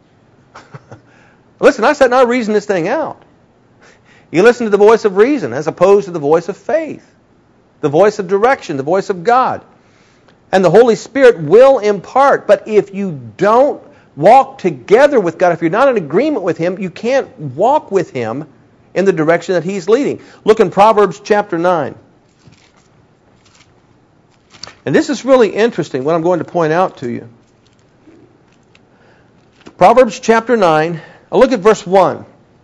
Listen, I sat and I reasoned this thing out. You listen to the voice of reason as opposed to the voice of faith. The voice of direction, the voice of God. And the Holy Spirit will impart. But if you don't walk together with God. If you're not in agreement with Him, you can't walk with Him in the direction that He's leading. Look in Proverbs chapter nine. And this is really interesting, what I'm going to point out to you. Proverbs chapter nine, I'll look at verse one.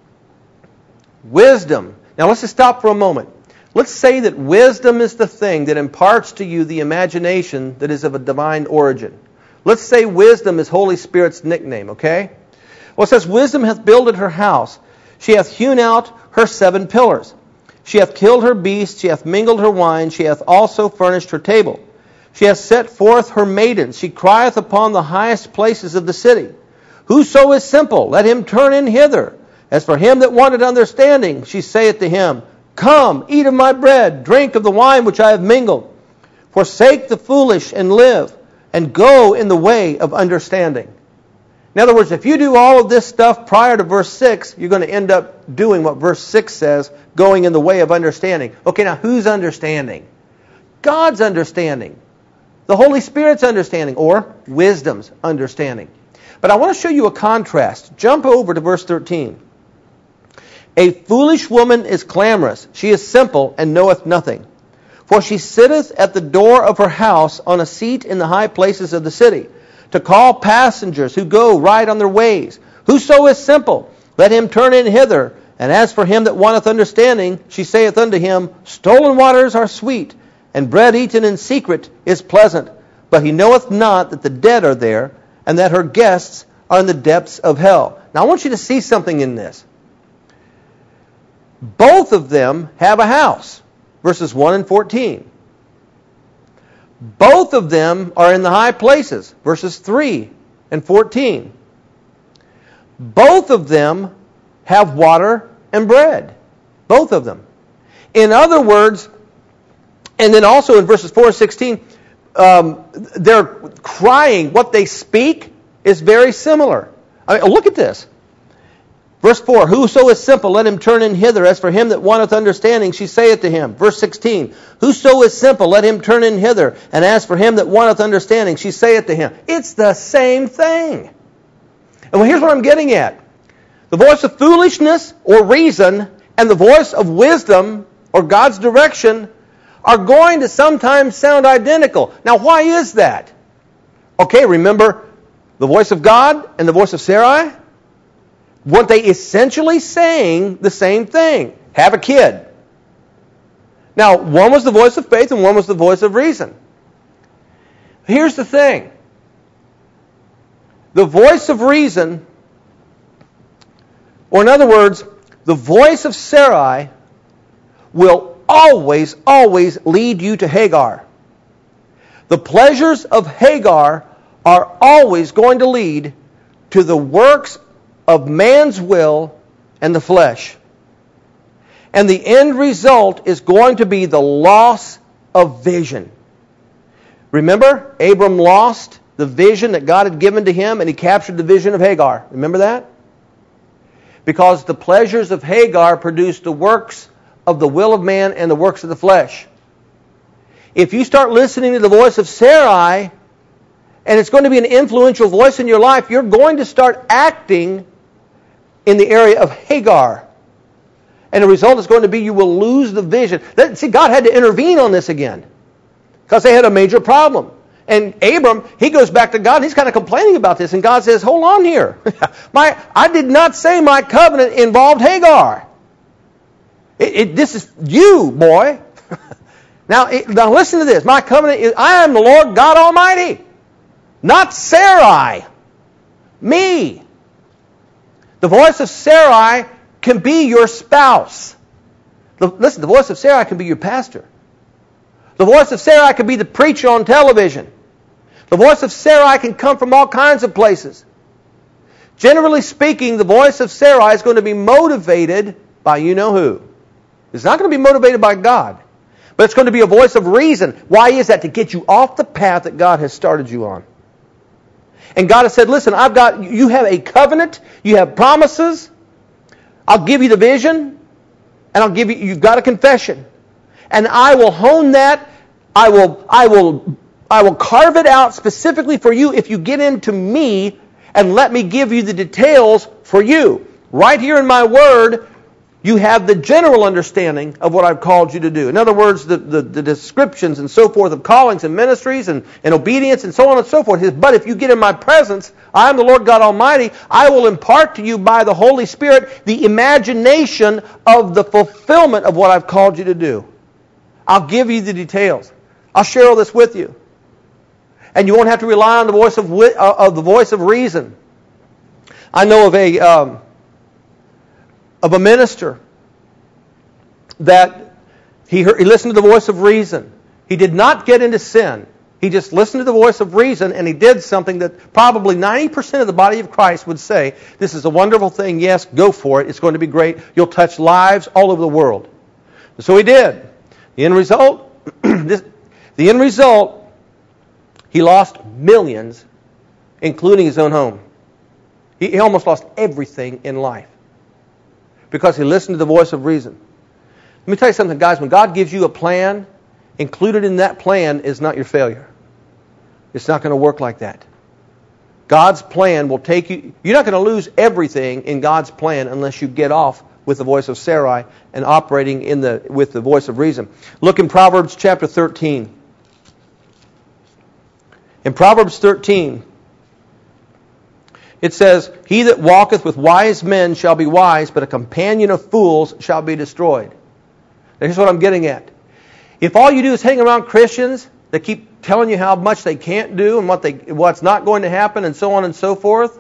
Wisdom. Now let's just stop for a moment. Let's say that wisdom is the thing that imparts to you the imagination that is of a divine origin. Let's say wisdom is Holy Spirit's nickname, okay? Well, it says, wisdom hath builded her house. She hath hewn out her seven pillars. She hath killed her beasts. She hath mingled her wine. She hath also furnished her table. She hath set forth her maidens. She crieth upon the highest places of the city. Whoso is simple, let him turn in hither. As for him that wanted understanding, she saith to him, Come, eat of my bread, drink of the wine which I have mingled. Forsake the foolish and live, and go in the way of understanding. In other words, if you do all of this stuff prior to verse six, you're going to end up doing what verse six says, going in the way of understanding. Okay, now who's understanding? God's understanding. The Holy Spirit's understanding, or wisdom's understanding. But I want to show you a contrast. Jump over to verse thirteen. A foolish woman is clamorous. She is simple and knoweth nothing. For she sitteth at the door of her house on a seat in the high places of the city, to call passengers who go right on their ways. Whoso is simple, let him turn in hither. And as for him that wanteth understanding, she saith unto him, Stolen waters are sweet, and bread eaten in secret is pleasant. But he knoweth not that the dead are there, and that her guests are in the depths of hell. Now I want you to see something in this. Both of them have a house. Verses one and fourteen. Both of them are in the high places. Verses three and fourteen. Both of them have water and bread. Both of them. In other words, and then also in verses four and sixteen, um, they're crying. What they speak is very similar. I mean, look at this. Verse four, Whoso is simple, let him turn in hither. As for him that wanteth understanding, she saith to him. Verse sixteen, Whoso is simple, let him turn in hither. And as for him that wanteth understanding, she saith to him. It's the same thing. And well, here's what I'm getting at. The voice of foolishness or reason and the voice of wisdom or God's direction are going to sometimes sound identical. Now, why is that? Okay, remember the voice of God and the voice of Sarai? Weren't they essentially saying the same thing? Have a kid. Now, one was the voice of faith and one was the voice of reason. Here's the thing. The voice of reason, or in other words, the voice of Sarai will always, always lead you to Hagar. The pleasures of Hagar are always going to lead to the works of man's will and the flesh. And the end result is going to be the loss of vision. Remember, Abram lost the vision that God had given to him, and he captured the vision of Hagar. Remember that? Because the pleasures of Hagar produced the works of the will of man and the works of the flesh. If you start listening to the voice of Sarai, and it's going to be an influential voice in your life, you're going to start acting in the area of Hagar. And the result is going to be you will lose the vision. See, God had to intervene on this again because they had a major problem. And Abram, he goes back to God and he's kind of complaining about this. And God says, hold on here. my, I did not say my covenant involved Hagar. It, it, this is you, boy. now, it, now listen to this. My covenant is, I am the Lord God Almighty. Not Sarai. Me. The voice of Sarai can be your spouse. The, listen, the voice of Sarai can be your pastor. The voice of Sarai can be the preacher on television. The voice of Sarai can come from all kinds of places. Generally speaking, the voice of Sarai is going to be motivated by you know who. It's not going to be motivated by God. But it's going to be a voice of reason. Why is that? To get you off the path that God has started you on. And God has said, listen, I've got, you have a covenant, you have promises, I'll give you the vision, and I'll give you, you've got a confession. And I will hone that, I will, I will, I will carve it out specifically for you if you get into me, and let me give you the details for you. Right here in my Word, you have the general understanding of what I've called you to do. In other words, the, the, the descriptions and so forth of callings and ministries and, and obedience and so on and so forth. He says, but if you get in my presence, I am the Lord God Almighty, I will impart to you by the Holy Spirit the imagination of the fulfillment of what I've called you to do. I'll give you the details. I'll share all this with you. And you won't have to rely on the voice of, uh, of the voice of reason. I know of a... Um, of a minister that he, heard, he listened to the voice of reason. He did not get into sin. He just listened to the voice of reason, and he did something that probably ninety percent of the body of Christ would say, this is a wonderful thing, yes, go for it, it's going to be great, you'll touch lives all over the world. And so he did. The end result, this, the end result, he lost millions, including his own home. He, he almost lost everything in life, because he listened to the voice of reason. Let me tell you something, guys. When God gives you a plan, included in that plan is not your failure. It's not going to work like that. God's plan will take you... You're not going to lose everything in God's plan unless you get off with the voice of Sarai and operating in the with the voice of reason. Look in Proverbs chapter thirteen. In Proverbs thirteen... it says, he that walketh with wise men shall be wise, but a companion of fools shall be destroyed. Now, here's what I'm getting at. If all you do is hang around Christians that keep telling you how much they can't do and what they what's not going to happen and so on and so forth,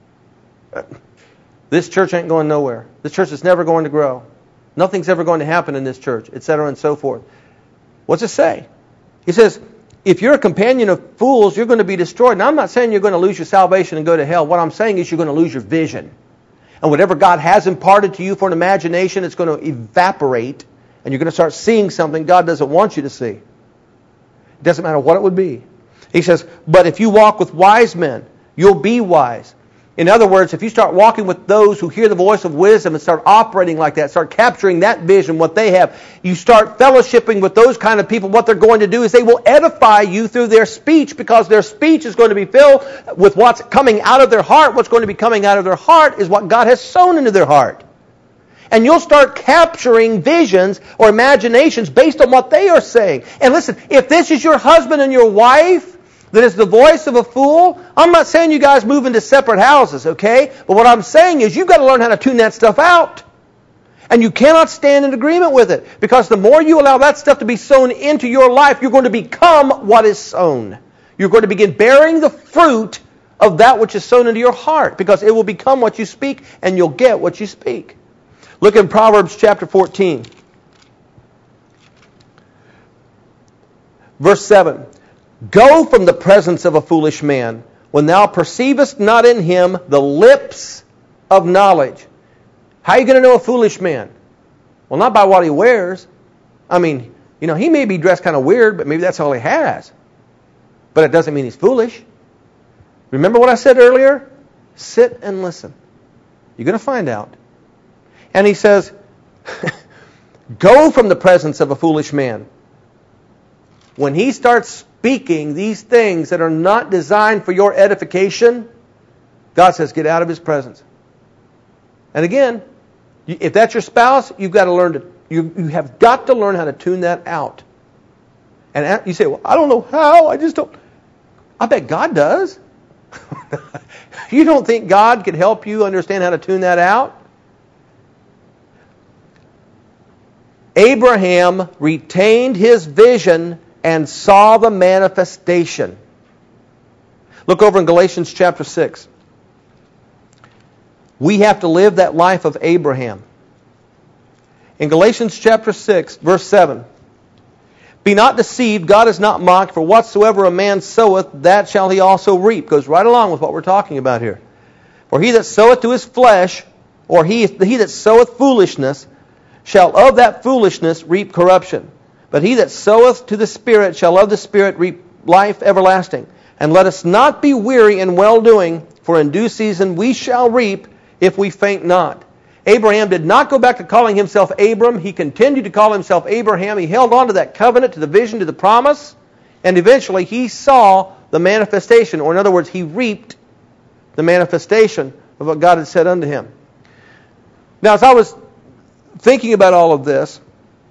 this church ain't going nowhere. This church is never going to grow. Nothing's ever going to happen in this church, et cetera and so forth. What's it say? He says, if you're a companion of fools, you're going to be destroyed. Now, I'm not saying you're going to lose your salvation and go to hell. What I'm saying is you're going to lose your vision. And whatever God has imparted to you for an imagination, it's going to evaporate. And you're going to start seeing something God doesn't want you to see. It doesn't matter what it would be. He says, but if you walk with wise men, you'll be wise. In other words, if you start walking with those who hear the voice of wisdom and start operating like that, start capturing that vision, what they have, you start fellowshipping with those kind of people, what they're going to do is they will edify you through their speech, because their speech is going to be filled with what's coming out of their heart. What's going to be coming out of their heart is what God has sown into their heart. And you'll start capturing visions or imaginations based on what they are saying. And listen, if this is your husband and your wife that is the voice of a fool, I'm not saying you guys move into separate houses, okay? But what I'm saying is you've got to learn how to tune that stuff out. And you cannot stand in agreement with it. Because the more you allow that stuff to be sown into your life, you're going to become what is sown. You're going to begin bearing the fruit of that which is sown into your heart. Because it will become what you speak, and you'll get what you speak. Look in Proverbs chapter fourteen. Verse seven. Go from the presence of a foolish man, when thou perceivest not in him the lips of knowledge. How are you going to know a foolish man? Well, not by what he wears. I mean, you know, he may be dressed kind of weird, but maybe that's all he has. But it doesn't mean he's foolish. Remember what I said earlier? Sit and listen. You're going to find out. And he says, go from the presence of a foolish man. When he starts speaking these things that are not designed for your edification, God says, get out of his presence. And again, if that's your spouse, you've got to learn to, you, you have got to learn how to tune that out. And you say, well, I don't know how, I just don't. I bet God does. You don't think God could help you understand how to tune that out? Abraham retained his vision and saw the manifestation. Look over in Galatians chapter six. We have to live that life of Abraham. In Galatians chapter six, verse seven. Be not deceived, God is not mocked, for whatsoever a man soweth, that shall he also reap. Goes right along with what we're talking about here. For he that soweth to his flesh, or he, he that soweth foolishness, shall of that foolishness reap corruption. But he that soweth to the Spirit shall of the Spirit reap life everlasting. And let us not be weary in well-doing, for in due season we shall reap if we faint not. Abraham did not go back to calling himself Abram. He continued to call himself Abraham. He held on to that covenant, to the vision, to the promise. And eventually he saw the manifestation, or in other words, he reaped the manifestation of what God had said unto him. Now, as I was thinking about all of this,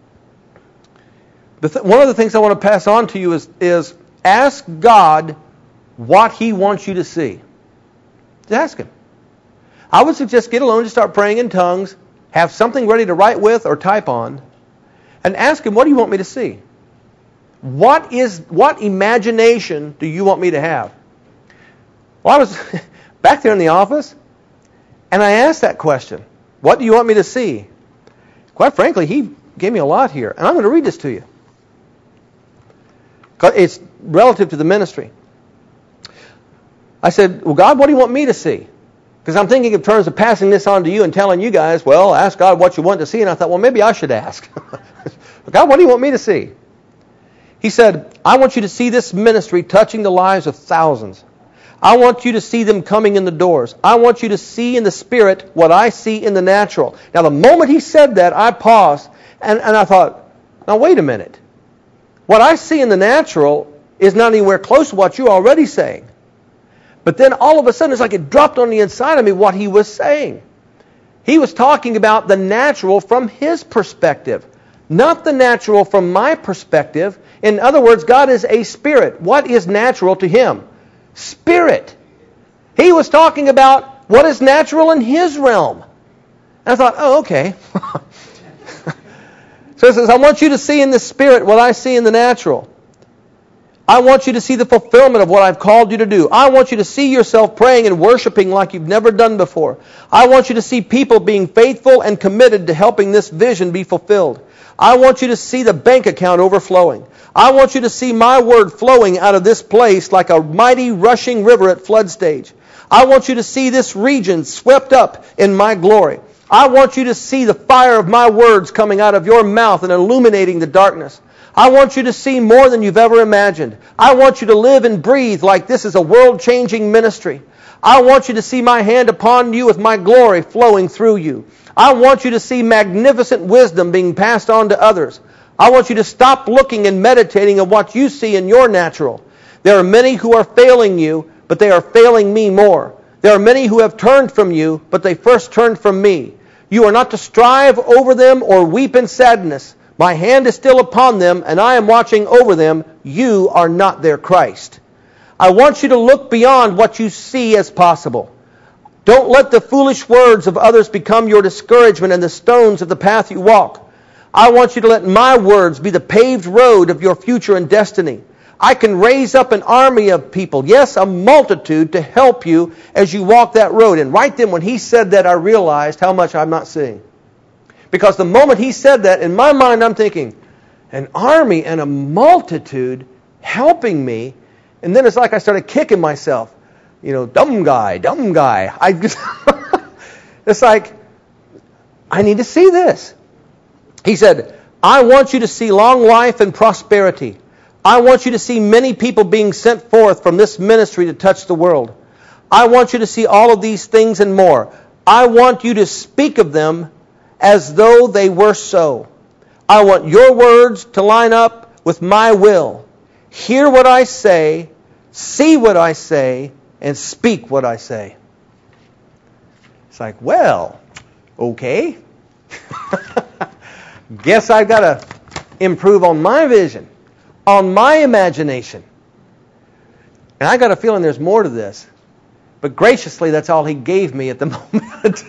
the th- one of the things I want to pass on to you is, is ask God what He wants you to see. Just ask Him. I would suggest get alone, just start praying in tongues, have something ready to write with or type on, and ask Him, what do you want me to see? What is what imagination do you want me to have? Well, I was back there in the office, and I asked that question. What do you want me to see? Quite frankly, He gave me a lot here, and I'm going to read this to you. It's relative to the ministry. I said, well, God, what do you want me to see? Because I'm thinking in terms of passing this on to you and telling you guys, well, ask God what you want to see. And I thought, well, maybe I should ask. God, what do you want me to see? He said, I want you to see this ministry touching the lives of thousands. I want you to see them coming in the doors. I want you to see in the Spirit what I see in the natural. Now, the moment he said that, I paused, and, and I thought, now, wait a minute. What I see in the natural is not anywhere close to what you're already saying. But then all of a sudden, it's like it dropped on the inside of me what he was saying. He was talking about the natural from his perspective, not the natural from my perspective. In other words, God is a spirit. What is natural to him? Spirit. He was talking about what is natural in his realm. And I thought, oh, okay. So it says, I want you to see in the Spirit what I see in the natural. I want you to see the fulfillment of what I've called you to do. I want you to see yourself praying and worshiping like you've never done before. I want you to see people being faithful and committed to helping this vision be fulfilled. I want you to see the bank account overflowing. I want you to see my word flowing out of this place like a mighty rushing river at flood stage. I want you to see this region swept up in my glory. I want you to see the fire of my words coming out of your mouth and illuminating the darkness. I want you to see more than you've ever imagined. I want you to live and breathe like this is a world-changing ministry. I want you to see my hand upon you with my glory flowing through you. I want you to see magnificent wisdom being passed on to others. I want you to stop looking and meditating on what you see in your natural. There are many who are failing you, but they are failing me more. There are many who have turned from you, but they first turned from me. You are not to strive over them or weep in sadness. My hand is still upon them, and I am watching over them. You are not their Christ. I want you to look beyond what you see as possible. Don't let the foolish words of others become your discouragement and the stones of the path you walk. I want you to let my words be the paved road of your future and destiny. I can raise up an army of people, yes, a multitude, to help you as you walk that road. And right then when he said that, I realized how much I'm not seeing. Because the moment he said that, in my mind I'm thinking, an army and a multitude helping me. And then it's like I started kicking myself. You know, dumb guy, dumb guy. I just it's like, I need to see this. He said, I want you to see long life and prosperity. I want you to see many people being sent forth from this ministry to touch the world. I want you to see all of these things and more. I want you to speak of them as though they were so. I want your words to line up with my will. Hear what I say, see what I say, and speak what I say. It's like, well, okay. Guess I've got to improve on my vision, on my imagination. And I got a feeling there's more to this. But graciously, that's all he gave me at the moment.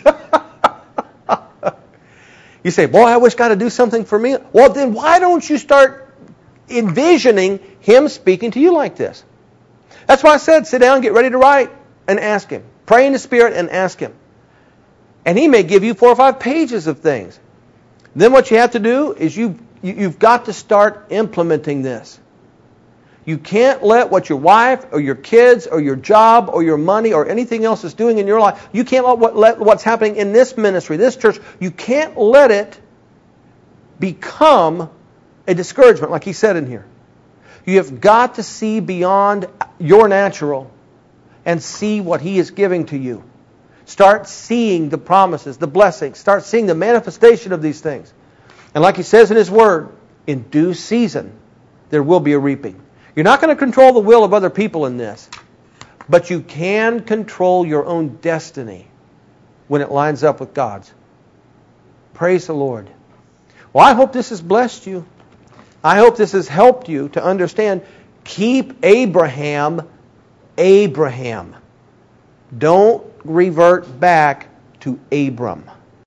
You say, boy, I wish God would do something for me. Well, then why don't you start envisioning him speaking to you like this? That's why I said, sit down, get ready to write, and ask him. Pray in the Spirit and ask him. And he may give you four or five pages of things. Then what you have to do is you, you, you've got to start implementing this. You can't let what your wife or your kids or your job or your money or anything else is doing in your life, you can't let, what, let what's happening in this ministry, this church, you can't let it become a discouragement like he said in here. You have got to see beyond your natural and see what he is giving to you. Start seeing the promises, the blessings. Start seeing the manifestation of these things. And like he says in his word, in due season, there will be a reaping. You're not going to control the will of other people in this. But you can control your own destiny when it lines up with God's. Praise the Lord. Well, I hope this has blessed you. I hope this has helped you to understand. Keep Abraham, Abraham. Don't revert back to Abram.